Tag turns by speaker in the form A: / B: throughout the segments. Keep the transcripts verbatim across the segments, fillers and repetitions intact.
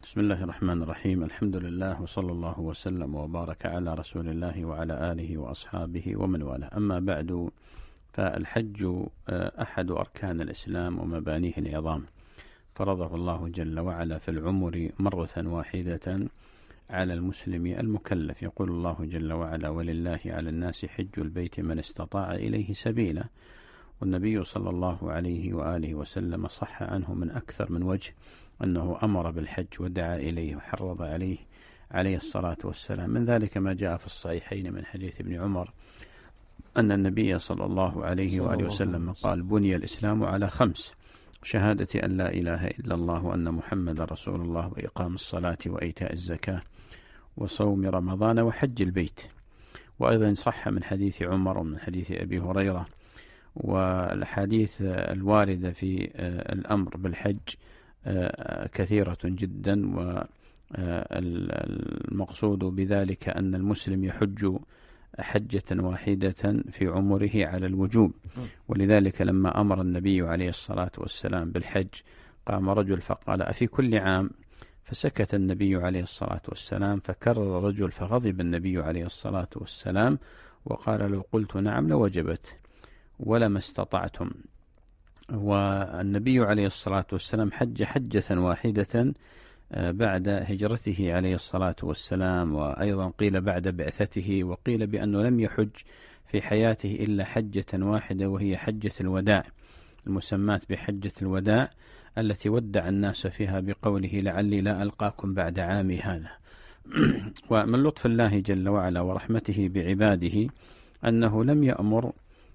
A: بسم الله الرحمن الرحيم. الحمد لله وصلى الله وسلم وبارك على رسول الله وعلى آله وأصحابه ومن والاه. أما بعد، فالحج أحد أركان الإسلام ومبانيه العظام، فرضه الله جل وعلا في العمر مرة واحدة على المسلم المكلف. يقول الله جل وعلا: ولله على الناس حج البيت من استطاع إليه سبيلا. والنبي صلى الله عليه وآله وسلم صح عنه من أكثر من وجه أنه أمر بالحج ودعا إليه وحرض عليه عليه الصلاة والسلام. من ذلك ما جاء في الصحيحين من حديث ابن عمر أن النبي صلى الله عليه وآله وسلم قال: بني الإسلام على خمس: شهادة أن لا إله إلا الله وأن محمد رسول الله، وإقام الصلاة وإيتاء الزكاة وصوم رمضان وحج البيت. وأيضا صح من حديث عمر ومن حديث أبي هريرة. والحديث الواردة في الأمر بالحج كثيرة جدا، والمقصود بذلك أن المسلم يحج حجة واحدة في عمره على الوجوب. ولذلك لما أمر النبي عليه الصلاة والسلام بالحج قام رجل فقال: أفي كل عام؟ فسكت النبي عليه الصلاة والسلام، فكرر رجل فغضب النبي عليه الصلاة والسلام وقال: لو قلت نعم لوجبت ولما استطعتم. والنبي عليه الصلاة والسلام حج حجة واحدة بعد هجرته عليه الصلاة والسلام، وأيضا قيل بعد بعثته، وقيل بأنه لم يحج في حياته إلا حجة واحدة، وهي حجة الوداع المسماة بحجة الوداع، التي ودع الناس فيها بقوله: لعلي لا ألقاكم بعد عامي هذا. ومن لطف الله جل وعلا ورحمته بعباده أنه لم يأمر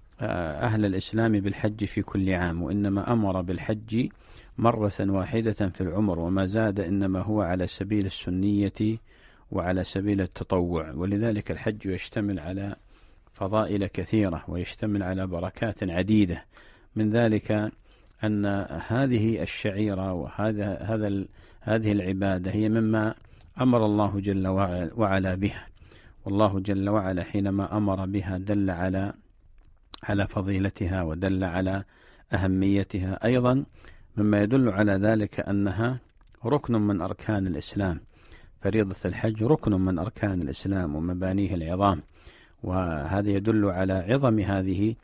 A: أهل الإسلام بالحج في كل عام، وإنما أمر بالحج مرة واحدة في العمر، وما زاد إنما هو على سبيل السنية وعلى سبيل التطوع. ولذلك الحج يشتمل على فضائل كثيرة ويشتمل على بركات عديدة. من ذلك أن هذه الشعيرة وهذا هذا هذه العبادة هي مما أمر الله جل وعلا بها، والله جل وعلا حينما أمر بها دل على على فضيلتها ودل على أهميتها. أيضا مما يدل على ذلك أنها ركن من أركان الإسلام. فريضة الحج ركن من أركان الإسلام ومبانيه العظام، وهذا يدل على عظم هذه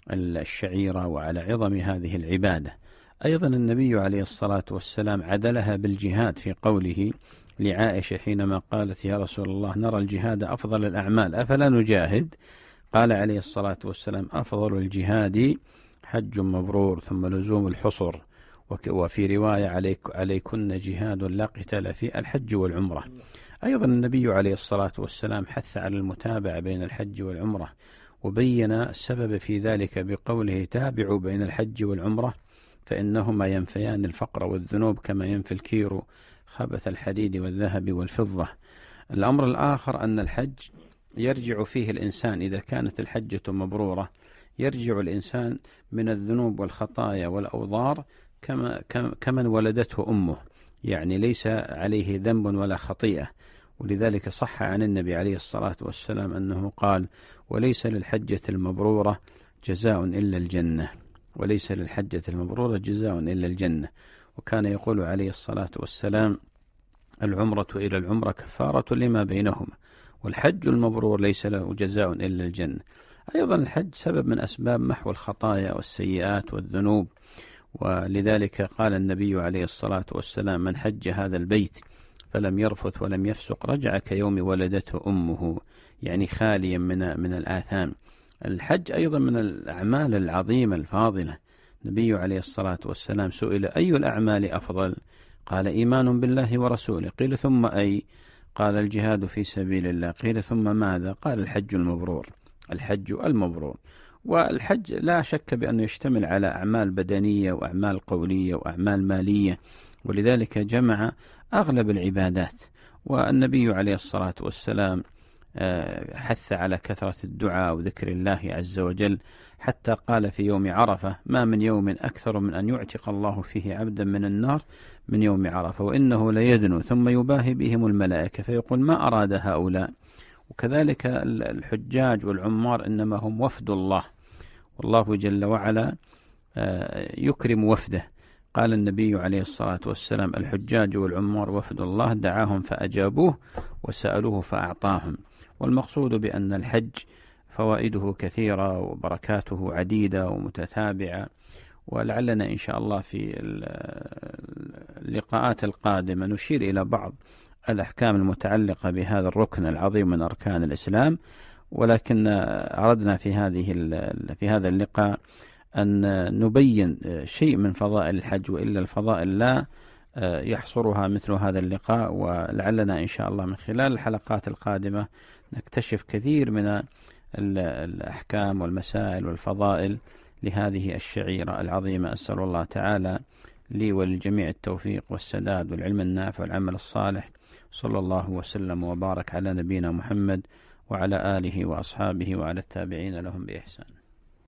A: الشعيرة وعلى عظم هذه العبادة. أيضا النبي عليه الصلاة والسلام عدلها بالجهاد في قوله لعائشة حينما قالت: يا رسول الله، نرى الجهاد أفضل الأعمال أفلا نجاهد؟ قال عليه الصلاة والسلام: أفضل الجهاد حج مبرور ثم لزوم الحصر، وفي رواية عليك عليكن جهاد لا قتال في الحج والعمرة. أيضا النبي عليه الصلاة والسلام حث على المتابعة بين الحج والعمرة، وبين السبب في ذلك بقوله: تابعوا بين الحج والعمرة فإنهما ينفيان الفقر والذنوب كما ينفي الكير خبث الحديد والذهب والفضة. الأمر الآخر أن الحج يرجع فيه الإنسان، إذا كانت الحجة مبرورة يرجع الإنسان من الذنوب والخطايا والأوضار كما كمن ولدته أمه، يعني ليس عليه ذنب ولا خطيئة. ولذلك صح عن النبي عليه الصلاة والسلام أنه قال: وليس للحجة المبرورة جزاء إلا الجنة، وليس للحجة المبرورة جزاء إلا الجنة. وكان يقول عليه الصلاة والسلام: العمرة إلى العمرة كفارة لما بينهما، والحج المبرور ليس له جزاء إلا الجنة. أيضا الحج سبب من أسباب محو الخطايا والسيئات والذنوب، ولذلك قال النبي عليه الصلاة والسلام: من حج هذا البيت فلم يرفث ولم يفسق رجع كيوم ولدته أمه، يعني خاليا من من الآثام. الحج أيضا من الأعمال العظيمة الفاضلة. النبي عليه الصلاة والسلام سئل: أي الأعمال أفضل؟ قال: إيمان بالله ورسوله. قيل: ثم أي؟ قال: الجهاد في سبيل الله. قيل: ثم ماذا؟ قال: الحج المبرور. الحج المبرور. والحج لا شك بأنه يشتمل على أعمال بدنية وأعمال قولية وأعمال مالية، ولذلك جمع أغلب العبادات. والنبي عليه الصلاة والسلام حث على كثرة الدعاء وذكر الله عز وجل، حتى قال في يوم عرفة: ما من يوم أكثر من أن يعتق الله فيه عبدا من النار من يوم عرفة، وإنه ليدنو ثم يباهي بهم الملائكة فيقول: ما أراد هؤلاء؟ وكذلك الحجاج والعمار إنما هم وفد الله، والله جل وعلا يكرم وفده. قال النبي عليه الصلاة والسلام: الحجاج والعمار وفد الله دعاهم فأجابوه وسألوه فأعطاهم. والمقصود بأن الحج فوائده كثيرة وبركاته عديدة ومتتابعة، ولعلنا إن شاء الله في اللقاءات القادمة نشير إلى بعض الأحكام المتعلقة بهذا الركن العظيم من أركان الإسلام. ولكن أردنا في هذه في هذا اللقاء أن نبين شيء من فضائل الحج، وإلا الفضائل لا يحصرها مثل هذا اللقاء. ولعلنا إن شاء الله من خلال الحلقات القادمة نكتشف كثير من الأحكام والمسائل والفضائل لهذه الشعيرة العظيمة. أسأل الله تعالى لي وللجميع التوفيق والسداد والعلم النافع والعمل الصالح. صلى الله وسلم وبارك على نبينا محمد وعلى آله وأصحابه وعلى التابعين لهم بإحسان.